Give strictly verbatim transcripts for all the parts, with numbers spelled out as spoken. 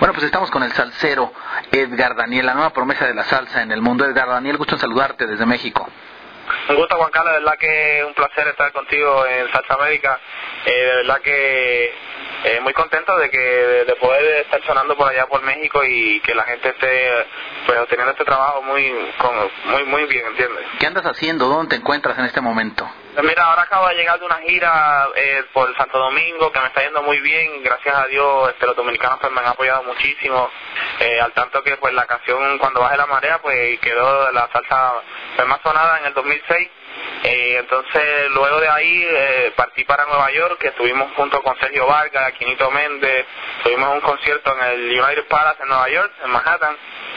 Bueno, pues estamos con el salsero Edgar Daniel, la nueva promesa de la salsa en el mundo. Edgar Daniel, gusto en saludarte desde México. Un gusto, Juan Carlos, de verdad que un placer estar contigo en Salsa América. Eh, de verdad que eh, muy contento de que de, de poder estar sonando por allá por México y que la gente esté pues obteniendo este trabajo muy con, muy muy bien, ¿entiendes? ¿Qué andas haciendo? ¿Dónde te encuentras en este momento? Pues mira, ahora acabo de llegar de una gira eh, por Santo Domingo que me está yendo muy bien, gracias a Dios. Este, los dominicanos pues me han apoyado muchísimo, eh, al tanto que pues la canción Cuando baje la marea pues quedó la salsa pues, más sonada en el dos mil seis. Eh, entonces luego de ahí eh, partí para Nueva York, que estuvimos junto con Sergio Vargas, Quinito Méndez, tuvimos un concierto en el United Palace en Nueva York, en Manhattan.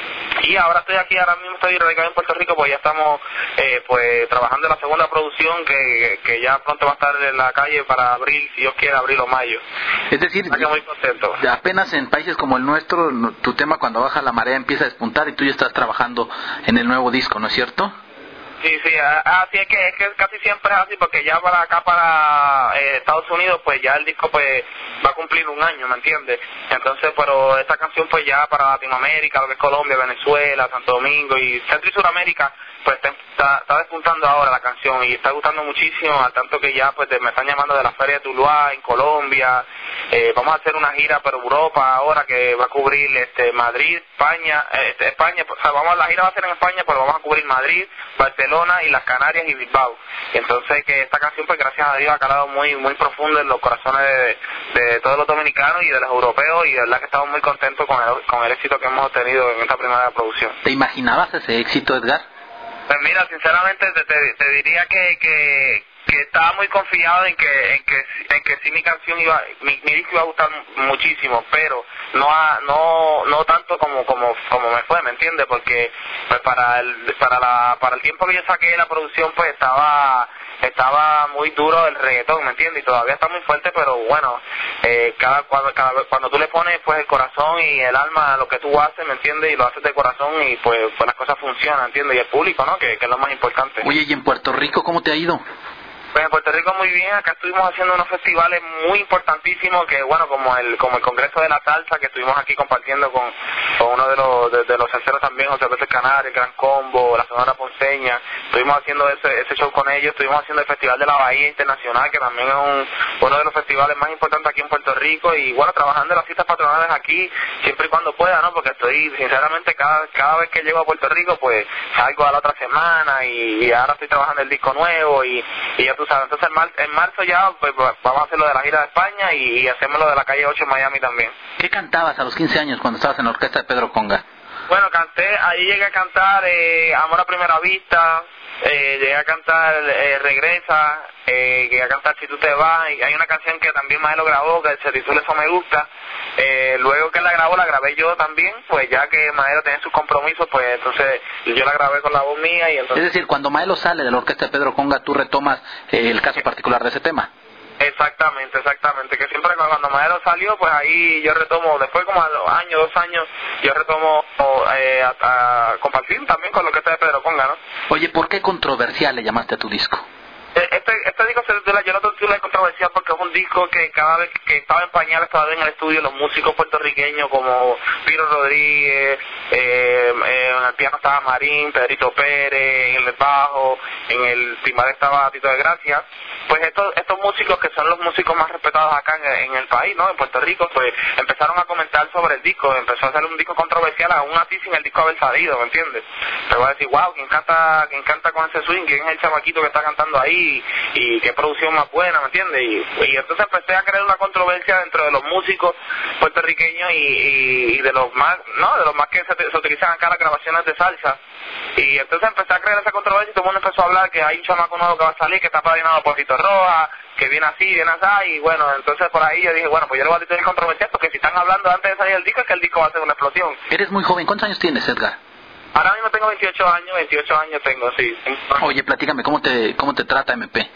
Y ahora estoy aquí, ahora mismo estoy radicado en Puerto Rico, pues ya estamos eh, pues trabajando en la segunda producción que, que ya pronto va a estar en la calle para abril, si Dios quiere, abril o mayo. Es decir, que muy contento. Apenas en países como el nuestro, tu tema Cuando baja la marea empieza a despuntar y tú ya estás trabajando en el nuevo disco, ¿no es cierto? Sí, sí, así es que, es que casi siempre es así, porque ya para acá, para eh, Estados Unidos, pues ya el disco pues va a cumplir un año, ¿me entiendes? Entonces, pero esta canción pues ya para Latinoamérica, lo que es Colombia, Venezuela, Santo Domingo y Centro y Suramérica, pues está, está despuntando ahora la canción y está gustando muchísimo, al tanto que ya pues me están llamando de la Feria de Tuluá en Colombia. Eh, vamos a hacer una gira por Europa ahora que va a cubrir este Madrid, España, eh, España, o sea, vamos, la gira va a ser en España, pero vamos a cubrir Madrid, Barcelona y las Canarias y Bilbao. Y entonces que esta canción pues gracias a Dios ha calado muy muy profundo en los corazones de, de todos los dominicanos y de los europeos, y de verdad que estamos muy contentos con el, con el éxito que hemos obtenido en esta primera producción. ¿Te imaginabas ese éxito, Edgar? Pues mira, sinceramente te, te, te diría que, que que estaba muy confiado en que en que en que sí mi canción iba mi, mi disco iba a gustar muchísimo, pero no a, no no tanto como como como me fue, ¿me entiendes? Porque pues para el para la para el tiempo que yo saqué la producción pues estaba estaba muy duro el reggaetón, ¿me entiendes? Y todavía está muy fuerte, pero bueno, eh, cada cuando cada, cuando tú le pones pues el corazón y el alma a lo que tú haces, ¿me entiendes? Y lo haces de corazón y pues, pues las cosas funcionan, ¿entiendes? Y el público, ¿no? Que, que es lo más importante. Oye, ¿y en Puerto Rico cómo te ha ido? Pues en Puerto Rico muy bien, acá estuvimos haciendo unos festivales muy importantísimos, que bueno, como el como el Congreso de la Salsa, que estuvimos aquí compartiendo con, con uno de los de, de los salseros también, José Pérez Canales, el Gran Combo, la Sonora Ponceña. Estuvimos haciendo ese ese show con ellos, estuvimos haciendo el Festival de la Bahía Internacional, que también es un, uno de los festivales más importantes aquí en Puerto Rico, y bueno, trabajando en las fiestas patronales aquí, siempre y cuando pueda, ¿no? Porque estoy, sinceramente, cada cada vez que llego a Puerto Rico, pues salgo a la otra semana, y, y ahora estoy trabajando el disco nuevo, y, y ya tú sabes. Entonces en, mar, en marzo ya pues, vamos a hacer lo de la gira de España y, y hacemos lo de la calle ocho en Miami también. ¿Qué cantabas a los quince años cuando estabas en la orquesta de Pedro Conga? Bueno, canté, ahí llegué a cantar eh, Amor a Primera Vista, eh, llegué a cantar eh, Regresa, eh, llegué a cantar Si Tú Te Vas, y hay una canción que también Maelo grabó, que se titula Eso Me Gusta. Eh, luego que la grabó, la grabé yo también, pues ya que Maelo tenía sus compromisos, pues entonces yo la grabé con la voz mía. Y entonces... Es decir, cuando Maelo sale de la orquesta de Pedro Conga, tú retomas eh, el caso particular de ese tema. Exactamente, exactamente, que siempre cuando Maelo salió, pues ahí yo retomo, después como a los años, dos años, yo retomo eh, a, a compartir también con lo que está de Pedro Conga, ¿no? Oye, ¿por qué controversial le llamaste a tu disco? Este, este disco se titula, yo lo titulé controversial porque es un disco que cada vez que estaba en pañales todavía en el estudio, los músicos puertorriqueños como Piro Rodríguez, eh, eh, en el piano estaba Marín, Pedrito Pérez, en el bajo, en el timbre estaba Tito de Gracia. Pues estos estos músicos que son los músicos más respetados acá en, en el país, ¿no? En Puerto Rico, pues empezaron a comentar sobre el disco, empezó a ser un disco controversial, aún así sin el disco haber salido, ¿me entiendes? Te voy a decir, wow, ¿quién canta, quién canta con ese swing? ¿Quién es el chamaquito que está cantando ahí? Y, y qué producción más buena, ¿me entiendes? Y, y entonces empecé a crear una controversia dentro de los músicos puertorriqueños y, y, y de los más, ¿no? De los más que se, se utilizan acá las grabaciones de salsa. Y entonces empecé a crear esa controversia y todo el mundo empezó a hablar que hay un chamaco nuevo que va a salir, que está padrinado por Tito Roja, que viene así, viene así, y bueno, entonces por ahí yo dije, bueno, pues yo le voy a titular controversia porque si están hablando antes de salir el disco es que el disco va a ser una explosión. Eres muy joven, ¿cuántos años tienes, Edgar? Ahora mismo tengo veintiocho años, veintiocho años tengo, sí. Oye, platícame, ¿cómo te cómo te trata M P?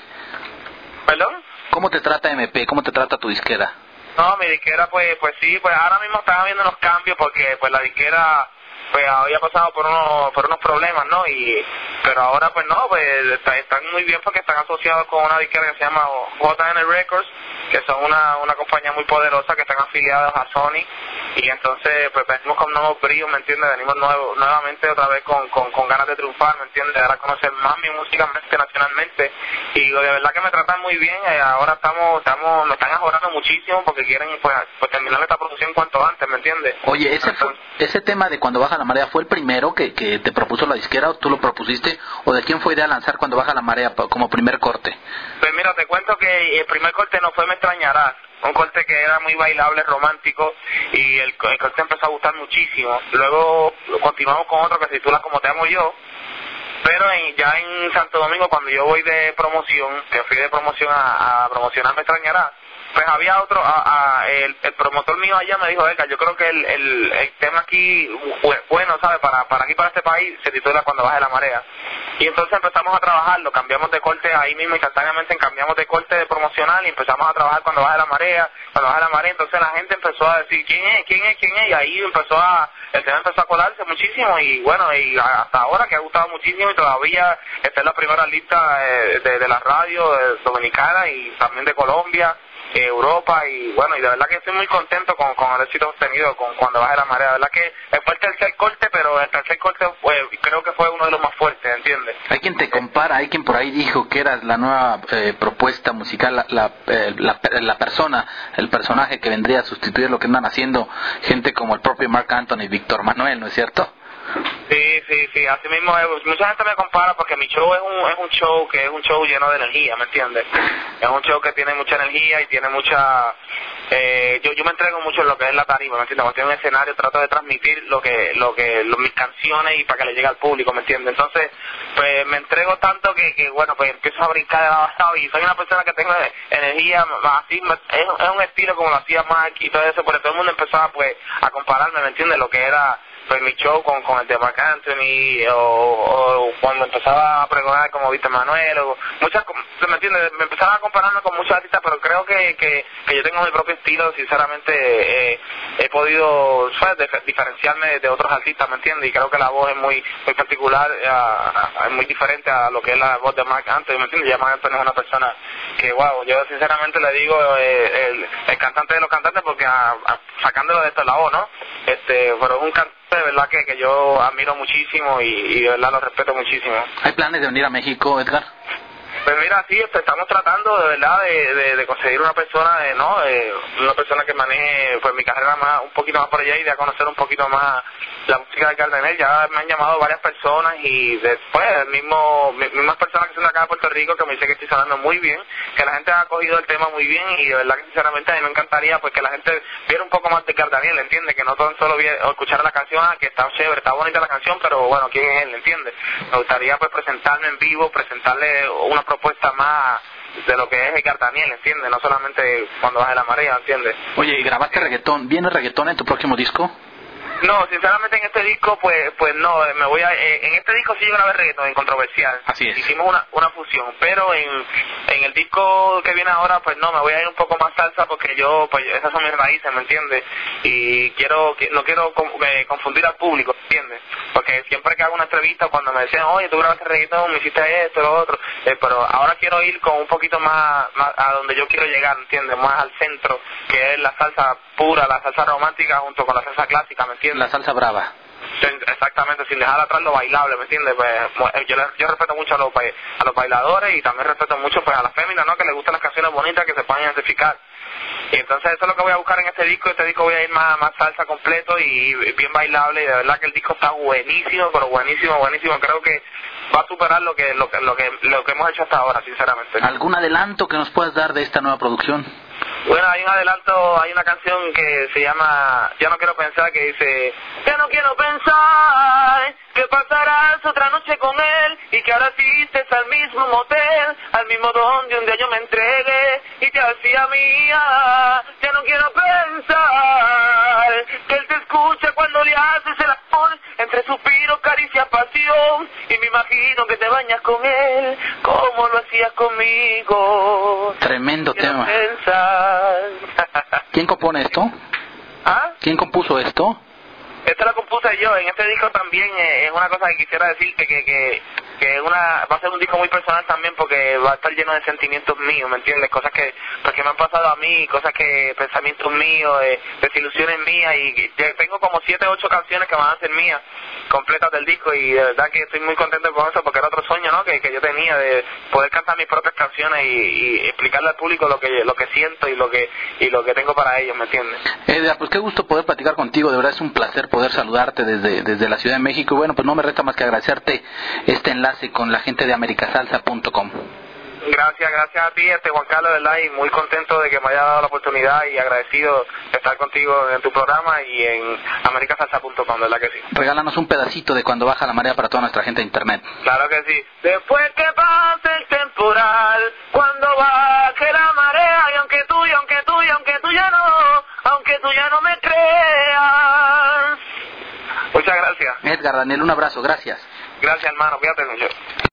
¿Perdón? ¿Cómo te trata M P? ¿Cómo te trata tu disquera? No, mi disquera, pues pues sí, pues ahora mismo están viendo unos cambios porque pues la disquera pues había pasado por unos por unos problemas, ¿no? Y pero ahora pues no, pues está, están muy bien porque están asociados con una disquera que se llama J N Records, que son una una compañía muy poderosa que están afiliados a Sony y entonces pues venimos con nuevos bríos, ¿me entiendes? Venimos nuevo, nuevamente otra vez con, con, con ganas de triunfar, ¿me entiendes? De dar a conocer más mi música nacionalmente, y de verdad que me tratan muy bien. Eh, ahora estamos, estamos, me están mejorando muchísimo porque quieren pues, pues terminar esta producción cuanto antes, ¿me entiendes? Oye, ese fue, ese tema de Cuando Baja la Marea, ¿fue el primero que, que te propuso la disquera o tú lo propusiste, o de quién fue idea lanzar Cuando Baja la Marea como primer corte? Pues mira, te cuento que el primer corte no fue Me Extrañarás, un corte que era muy bailable, romántico, y el, el corte empezó a gustar muchísimo. Luego continuamos con otro que se titula Como Te Amo Yo, pero en, ya en Santo Domingo, cuando yo voy de promoción, que fui de promoción a, a promocionar Me Extrañarás, pues había otro, a, a, el, el promotor mío allá me dijo, Edgar, yo creo que el, el, el tema aquí, bueno, ¿sabes? Para, para aquí, para este país, se titula Cuando Baje la Marea. Y entonces empezamos a trabajarlo, cambiamos de corte ahí mismo, instantáneamente cambiamos de corte de promocional y empezamos a trabajar Cuando Baje la Marea, Cuando Baje la Marea. Entonces la gente empezó a decir, ¿quién es? ¿quién es? ¿quién es? Y ahí empezó a, el tema empezó a colarse muchísimo, y bueno, y hasta ahora que ha gustado muchísimo, y todavía está en la primera lista eh, de, de la radio eh, dominicana y también de Colombia, Europa, y bueno, y de verdad que estoy muy contento con, con el éxito obtenido con Cuando Baje la Marea. De verdad que fue el tercer corte, pero el tercer corte fue, creo que fue uno de los más fuertes, ¿entiendes? Hay quien te compara, hay quien por ahí dijo que eras la nueva eh, propuesta musical, la, la, eh, la, la persona, el personaje que vendría a sustituir lo que andan haciendo gente como el propio Marc Anthony y Víctor Manuel, ¿no es cierto? Sí, sí, sí, así mismo es. Mucha gente me compara porque mi show es un es un show que es un show lleno de energía, ¿me entiendes? Es un show que tiene mucha energía y tiene mucha... Eh, yo yo me entrego mucho en lo que es la tarima, ¿me entiendes? Cuando estoy en un escenario trato de transmitir lo que lo que lo, mis canciones y para que le llegue al público, ¿me entiendes? Entonces, pues me entrego tanto que, que bueno, pues empiezo a brincar de lado a lado, y soy una persona que tengo energía, así, es, es un estilo como lo hacía Mark y todo eso, porque todo el mundo empezaba pues a compararme, ¿me entiendes? Lo que era pues mi show con, con el de Marc Anthony, o, o cuando empezaba a pregonar como Víctor Manuel, o muchas, ¿me entiendes? Me empezaba a compararme con muchos artistas, pero creo que, que, que yo tengo mi propio estilo, sinceramente eh, he podido, ¿sabes?, de, diferenciarme de, de otros artistas, ¿me entiendes? Y creo que la voz es muy muy particular, uh, es muy diferente a lo que es la voz de Marc Anthony, ¿me entiendes? Ya Marc Anthony es una persona que, wow, yo sinceramente le digo eh, el, el cantante de los cantantes, porque a, a, sacándolo de este lado, ¿no? Este, pero es un cantante de verdad que, que yo admiro muchísimo y, y de verdad lo respeto muchísimo. ¿Hay planes de venir a México, Edgar? Pues mira, sí, estamos tratando de verdad de, de, de conseguir una persona, de, ¿no? Eh, una persona que maneje pues mi carrera más un poquito más por allá y de conocer un poquito más la música de Cardenel. Ya me han llamado varias personas y después el mismo mismas personas que son de acá de Puerto Rico que me dicen que estoy sonando muy bien, que la gente ha cogido el tema muy bien, y de verdad que sinceramente a mí me encantaría pues que la gente viera un poco más de Cardenel, ¿entiende? Que no tan solo escuchar la canción, ah, que está chévere, está bonita la canción, pero bueno, ¿quién es él? ¿Entiende? Me gustaría pues presentarme en vivo, presentarle una propuesta más de lo que es el Daniel, ¿entiendes? No solamente Cuando Baje la Marea, ¿entiendes? Oye, ¿y grabaste reggaetón? ¿Viene reggaetón en tu próximo disco? No, sinceramente en este disco pues pues no, me voy a eh, en este disco sí yo grabé reggaetón en Controversial. Así es. Hicimos una una fusión, pero en en el disco que viene ahora pues no, me voy a ir un poco más salsa porque yo pues esas son mis raíces, ¿me entiendes? Y quiero que no quiero eh, confundir al público, ¿entiendes? Porque siempre que hago una entrevista cuando me decían, "Oye, tú grabaste reggaetón, me hiciste esto, lo otro", eh, pero ahora quiero ir con un poquito más, más a donde yo quiero llegar, ¿entiendes? Más al centro, que es la salsa pura, la salsa romántica junto con la salsa clásica, ¿me entiendes? La salsa brava. Exactamente, sin dejar atrás lo bailable, ¿me entiendes? Pues yo, yo respeto mucho a los, a los bailadores, y también respeto mucho pues a las féminas, ¿no? Que les gustan las canciones bonitas que se puedan identificar. Y entonces eso es lo que voy a buscar en este disco. Este disco voy a ir más, más salsa completo y bien bailable, y de verdad que el disco está buenísimo, pero buenísimo, buenísimo. Creo que va a superar lo que lo que lo que, lo que hemos hecho hasta ahora, sinceramente. ¿Algún adelanto que nos puedas dar de esta nueva producción? Bueno, hay un adelanto, hay una canción que se llama Ya no quiero pensar, que dice: ya no quiero pensar que pasarás otra noche con él, y que ahora asistes al mismo motel, al mismo donde un día yo me entregué y te hacía mía. Ya no quiero pensar que él te escucha cuando le haces el amor, entre suspiros, caricia, pasión, y me imagino que te bañas con él como lo hacías conmigo. Tremendo tema. Pensar. ¿Quién compone esto? ¿Ah? ¿Quién compuso esto? Esta la compuse yo. En este disco también eh, es una cosa que quisiera decirte, que, que que es una, va a ser un disco muy personal también porque va a estar lleno de sentimientos míos, ¿me entiendes? Cosas que, pues, que me han pasado a mí, cosas que, pensamientos míos, eh, desilusiones mías, y, y tengo como siete o ocho canciones que van a ser mías, completas del disco, y de verdad que estoy muy contento con eso porque era otro sueño, ¿no? Que, que yo tenía de poder cantar mis propias canciones y, y explicarle al público lo que lo que siento y lo que y lo que tengo para ellos, ¿me entiendes? Edgar, pues qué gusto poder platicar contigo, de verdad es un placer poder saludarte desde desde la Ciudad de México, y bueno, pues no me resta más que agradecerte este enlace con la gente de america salsa punto com. Gracias, gracias a ti, este Juan Carlos, ¿verdad? Y muy contento de que me haya dado la oportunidad y agradecido de estar contigo en tu programa y en america salsa punto com, ¿verdad que sí? Regálanos un pedacito de Cuando baja la marea para toda nuestra gente de internet. Claro que sí. Después que pase el temporal, cuando baje la marea, y aunque tú, y aunque tú, y aunque tú ya no, aunque tú ya no me creas. Muchas gracias. Edgar, Daniel, un abrazo, gracias. Gracias, hermano, cuídate mucho.